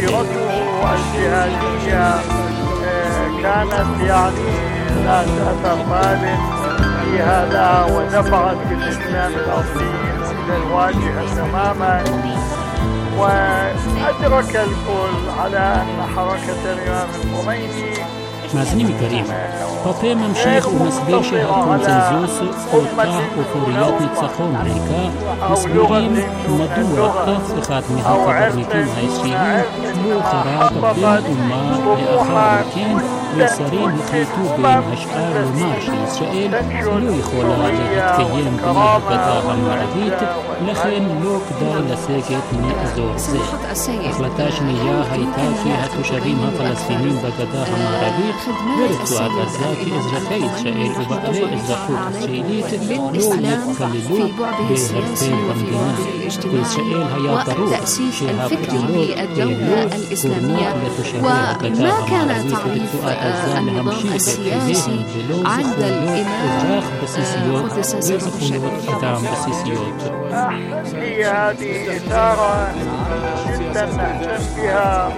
كانت يعني ذات أثر بالغ في هذا ودفعت بالإسلام الأصيل إلى الواجهة تماما وأدرك الكل على أن حركة الإمام الخميني מאזינים יקרים, פאפה ממשיך ומסביר שהקונצנזוס אותה אופוריית ניצחון ריקה, מסבירים מדוע אף אחד מהקברניטים הישראלים לא חרג בין אומה לאחר מכן, ושרים החליטו בין השאר לומר שישראל לא יכולה להתקיים בלי הגדה המערבית, לכן לא כדאי לסגת מאזור זה. החלטה שנייה הייתה כי התושבים הפלסטינים בגדה המערבית ורצועת עזה כאזרחי ישראל ובעלי אזרחות ישראלית לא יכללו בהרכב המדינה. בישראל היה ברור שהפעולות האלו גורמות לתושבי הגדה המערבית ורצועת עזה להמשיך בחייהם ולא זכויות אזרח בסיסיות וזכויות אדם בסיסיות. هي هذه إثارة جدا نهتم بها،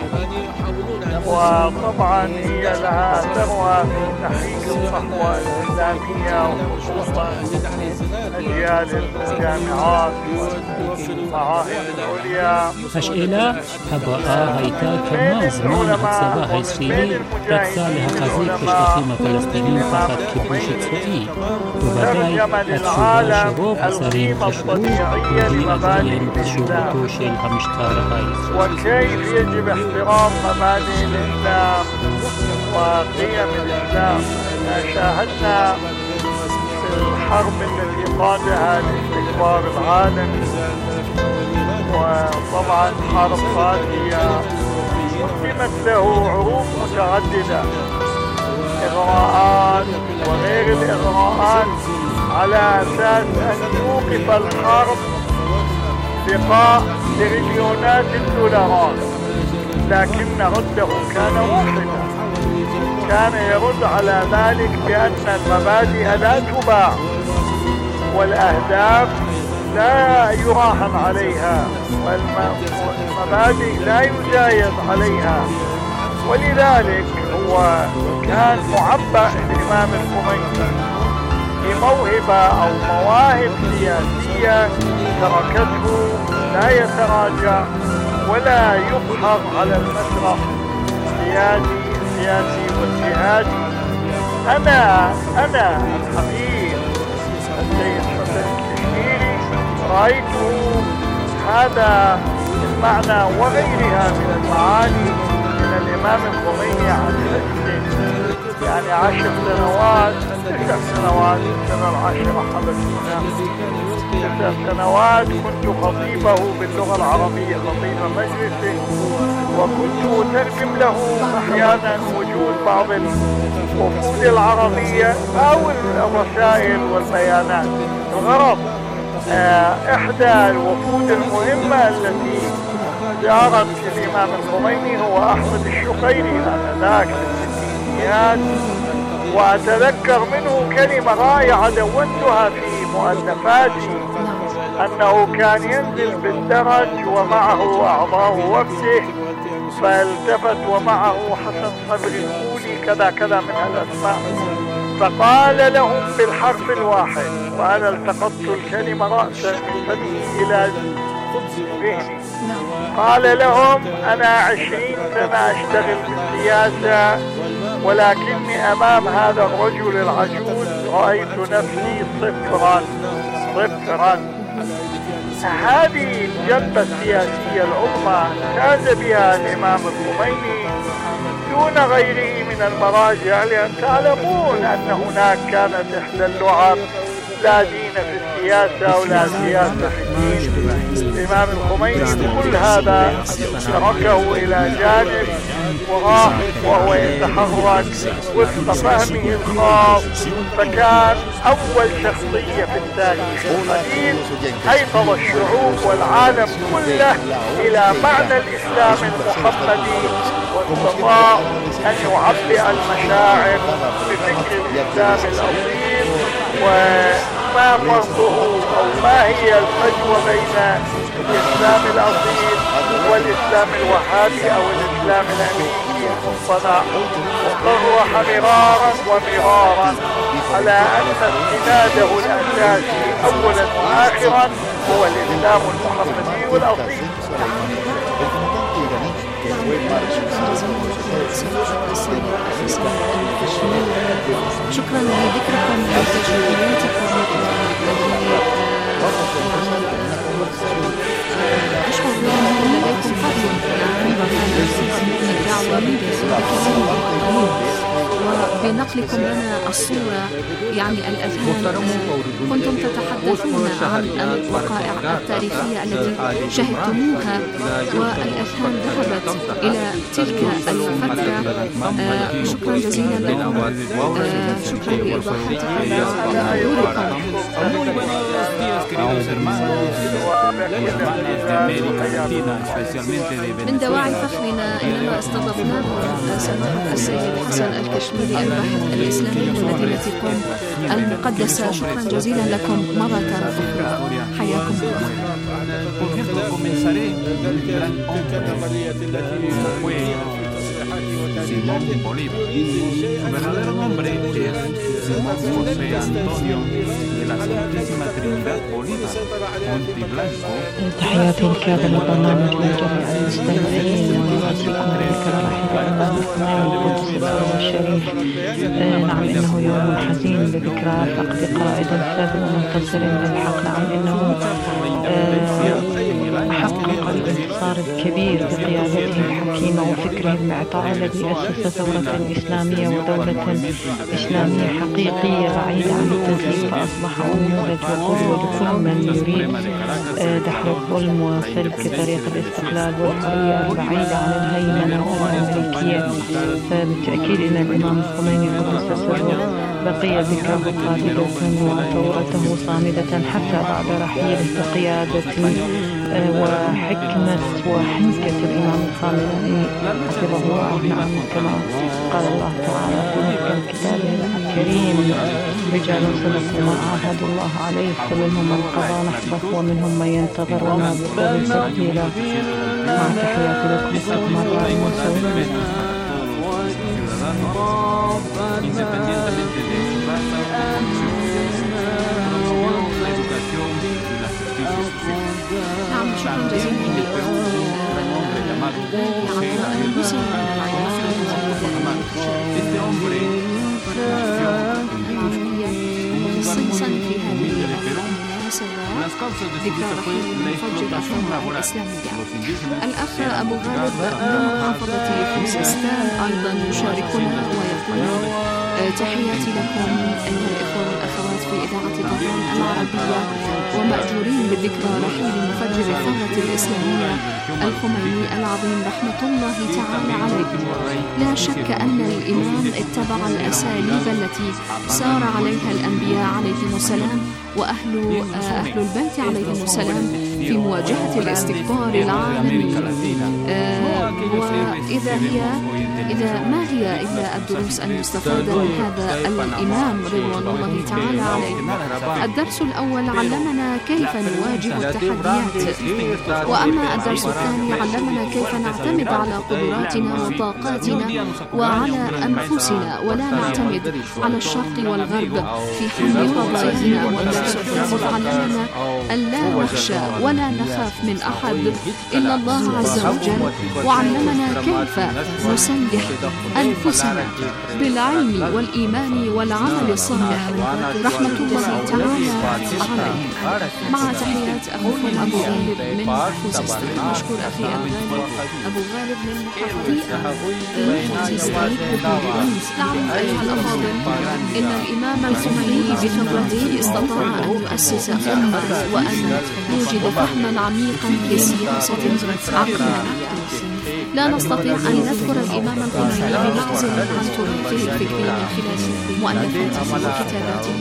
وطبعا هي لها أثرها في تحقيق الصحوة الإسلامية وخصوصا أجيال الجامعات والمعاهد العليا. השאלה הבאה הייתה כמה זמן הצבא הישראלי רצה להחזיק בשטחים הפלסטיניים תחת כיבוש צבאי, ובוודאי התשובה שרוב השרים חשבו היא אכן תשובתו של המשטר הישראלי. وكيف يجب احترام مبادئ الإسلام وقيم الإسلام. شاهدنا في الحرب التي قادها لاستكبار العالم، وطبعا حرب فاتية قدمت له عروض متعددة، إغراءات وغير الإغراءات، على أساس أن يوقف الحرب بقاء تريليونات الدولارات، لكن رده كان واحدا، كان يرد على ذلك بأن المبادئ لا تباع والأهداف لا يراهن عليها والمبادئ لا يجايز عليها. ولذلك هو كان معبأ الإمام الخميني بموهبة أو مواهب سياسية تركته لا يتراجع ولا يقهر على المسرح السياسي السياسي والجهادي. أنا أنا الحقيقة السيد حسن الكشميري رأيته هذا المعنى وغيرها من المعاني من الإمام الخميني عن حسن، يعني عشر سنوات تسع سنوات السنة العاشرة حبستنا، تسع سنوات كنت خطيبه باللغة العربية خطيب مجلسه، وكنت أترجم له أحيانا وجود بعض الوفود العربية أو الرسائل والبيانات. الغرض إحدى الوفود المهمة التي زارت الإمام الخميني هو أحمد الشقيري آنذاك في الستينيات، وأتذكر منه كلمة رائعة دونتها في مؤلفاتي، أنه كان ينزل بالدرج ومعه أعضاء وفده، فالتفت ومعه حسن صبري الخولي كذا كذا من الأسماء، فقال لهم بالحرف الواحد، وأنا التقطت الكلمة رأسا من فمه إلى ذهني، قال لهم: أنا عشرين سنة أشتغل بالسياسة، ولكني أمام هذا الرجل العجوز رأيت نفسي صفرا صفرا. هذه الجنبة السياسية العظمى امتاز بها الإمام الخميني دون غيره من المراجع، لأن تعلمون أن هناك كانت إحدى اللعب لا دين في السياسة ولا سياسة في الدين. الإمام الخميني كل هذا تركه إلى جانب وراح وهو يتحرك وفق فهمه الخاص، فكان أول شخصية في التاريخ الحديث أيقظ الشعوب والعالم كله إلى معنى الإسلام المحمدي، واستطاع أن يعبئ المشاعر بفكر الإسلام الأصيل وما فرقه أو ما هي الفجوة بين الإسلام الأصيل والإسلام الوهابي أو الإسلام الأمريكي المصطنع. وصرح مرارا ومرارا على أن استناده الأساسي أولا وآخرا هو الإسلام المحمدي والأصيل. شكرا لذكركم وتشجيعاتكم. أشعر بأن لديكم فضل عن الدعوة وبنقلكم لنا الصورة يعني الأذهان. كنتم تتحدثون عن الوقائع التاريخية التي شهدتموها والأذهان ذهبت إلى تلك الفترة. آه شكرا جزيلا لكم. آه شكرا لإيضاحاتكم وحضوركم. من دواعي فخرنا إننا استضفناكم سماحة السيد حسن الكشميري الباحث الإسلامي من مدينة قم المقدسة. شكرا جزيلا لكم مرة أخرى. حياكم الله. Simón Bolívar. Su verdadero nombre es Simón José Antonio de la Santísima Trinidad Bolívar, Montiblanco. تحياتي لكابل البرنامج لجميع المستمعين وأصدقائكم الكرام القدس الشريف. نعم إنه يوم حزين بذكرى فقد قائد ثابت ومنتصر للحق. نعم إنه حقق الانتصار الكبير بقيادته الحكيمة وفكره المعطاء الذي أسس ثورة إسلامية ودولة إسلامية حقيقية بعيدة عن التزييف، فأصبح نموذج وقدوة لكل من يريد دحر الظلم وسلك طريق الاستقلال والحرية البعيدة عن الهيمنة والأمريكية. فبالتأكيد أن الإمام الخميني قدس سره بقي ذكره خالدة وثورته صامدة حتى بعد رحيله بقيادة وحكمة وحنكة الإمام الخامنئي حفظه الله. نعم كما قال الله تعالى في محكم كتابه الكريم: رجال صدقوا ما عاهدوا الله عليه فمنهم من قضى نحبه ومنهم من ينتظر وما بقول تبديلا. مع تحياتي لكم السلام عليكم. Independientemente de su raza, la educación y la justicia social. También en el Perú un gran hombre llamado José Este hombre nació en Cusco, un lugar muy humilde de Perú. Las causas de su vida fue la explotación laboral. Los indígenas الأخ أبو غالب من محافظة خوزستان أيضا يشاركنا ويقول: تحياتي لكم أيها الإخوة والأخوات في إذاعة طهران العربية ومأجورين بذكرى رحيل مفجر الثورة الإسلامية الخميني العظيم رحمة الله تعالى عليه. لا شك أن الإمام اتبع الأساليب التي سار عليها الأنبياء عليهم السلام وأهل أهل البيت عليهم السلام في مواجهة الاستكبار العالمي. آه وإذا هي إذا ما هي إلا الدروس المستفادة من هذا الإمام رضوان الله تعالى عليه. الدرس الأول علمنا كيف نواجه التحديات، وأما الدرس الثاني علمنا كيف نعتمد على قدراتنا وطاقاتنا وعلى أنفسنا ولا نعتمد على الشرق والغرب في حمل قضايانا. والدرس الثالث علمنا أن لا نخشى ولا نخاف من أحد إلا الله عز وجل، وعلمنا كيف نسلح أنفسنا بالعلم والإيمان والعمل الصالح رحمة الله تعالى عليه. مع تحيات أخوكم أبو غالب من خوزستان. مشكور أخي أبو غالب من محافظة خوزستان. نعم أيها الأفاضل، إن الإمام الخميني بثورته استطاع أن يؤسس أمة وأن يوجد فهما عميقا لسياسة عقلية. لا نستطيع أن نذكر الإمام الخميني بنعزل عن تراثه الفكري من خلال مؤلفاته وكتاباته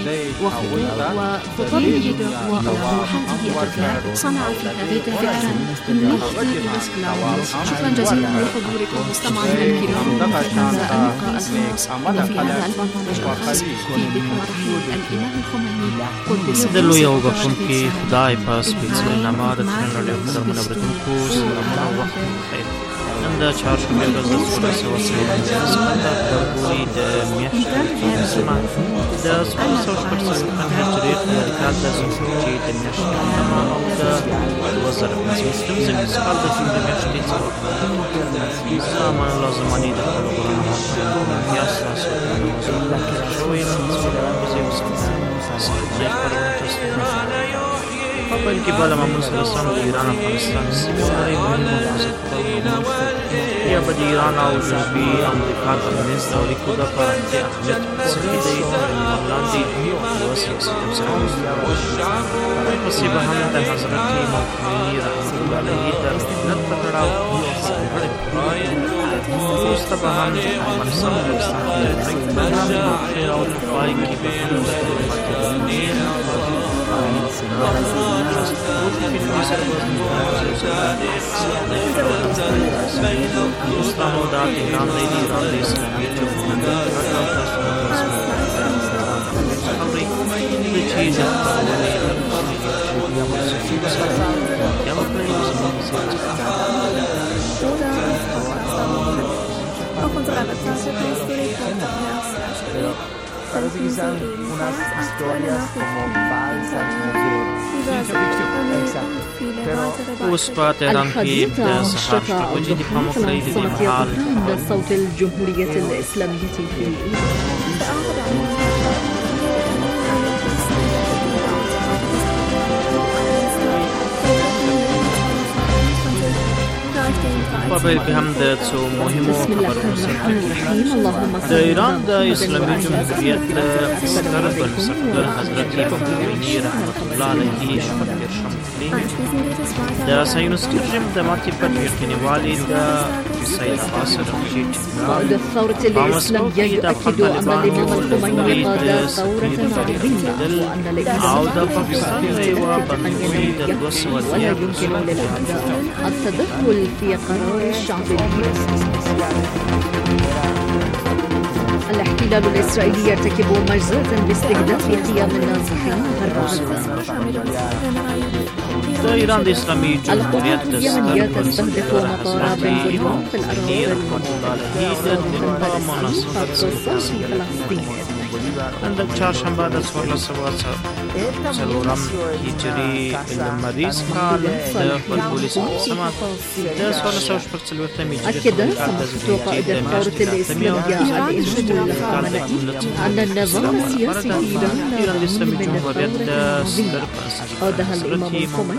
وخطبه وأوراقه التي صنع فيها فكرا مثل الإسلام. شكرا جزيلا لحضوركم مستمعينا الكرام في هذا اللقاء الخاص وفي هذا البرنامج الخاص في ذكرى رحيل الإمام الخميني قدس Deluję ugopunki Hudaj pas, więc na mada trenera, które mamy na Brytunku, na mada د چهارشنبې ورځ د څوارلس سوه څلور پنځوس څخه د فبروري د میاشتې څوارلسمه د څوارلس سوه شپږ څلوېښتم هجري قمري کال د ذوالحجې د میاشتې اتمه او د دوه زره پنځویشتم زموږ کال د جون د میاشتې څلورمه. زه امان الله زماني د خپلو غرونو ملګرتیا ستاسو په موضوع تحقیق شوی یم څو ورځې وروسته سعودیه خپرونه تاسو ته په پیل کې بله معمول سلسله د ایران افغانستان سیمې لري مهمو یا به د ایران او جنوبي امریکا ترمنځ د اړیکو د پراختیا اهمیت څرګند دی. لاندې یوه سیاسي تبصره ورپسې به هم د حضرت امام خمیني رحمة الله علیه د ملت په تړاو ځانګړې وروسته به هم د افغانستان او پاکستان په او په پای کې به هم دوستانو دا تهران دی د ایران د اسلامي جمهوریت televisan unas historias como falsas, اوس په تهران کې د سهار شپږ بجې د پام وکړئ د دې مهال صوت الجمهورية الإسلامية في په پیل کې هم د څو مهمو خبرونو سره د ایران د اسلامي جمهوریت ستر بنسټګر حضرت امام خمیني رحمة الله علیه شپږ دېرشم د صهیونیستي رژیم د ماتې په یقیني د سید عباس رفیق قائد الثورة الإسلامية يؤكد أن الإمام الخميني قاد ثورة عظيمة وأن الإمام ولا يمكن للأعداء التدخل في قرار الشعب الاحتلال الإسرائيلي يرتكب مجزرة باستهداف خيام النازحين غرب غزة. إيران الإسلامي جمهورية اليمنية تستهدف مطار بن غوريون في الأراضي المناسبة في فلسطين. عندك چهارشنبه د څوارلس سوه څلورم هجري لمریز کال د فبروري څلورمه د څوارلس سوه شپږ څلوېښتم هجري أكد سمحت قائد الثورة الإسلامية الإمام أن النظام السياسي في إيران الإسلامي جمهورية قادها الإمام الخميني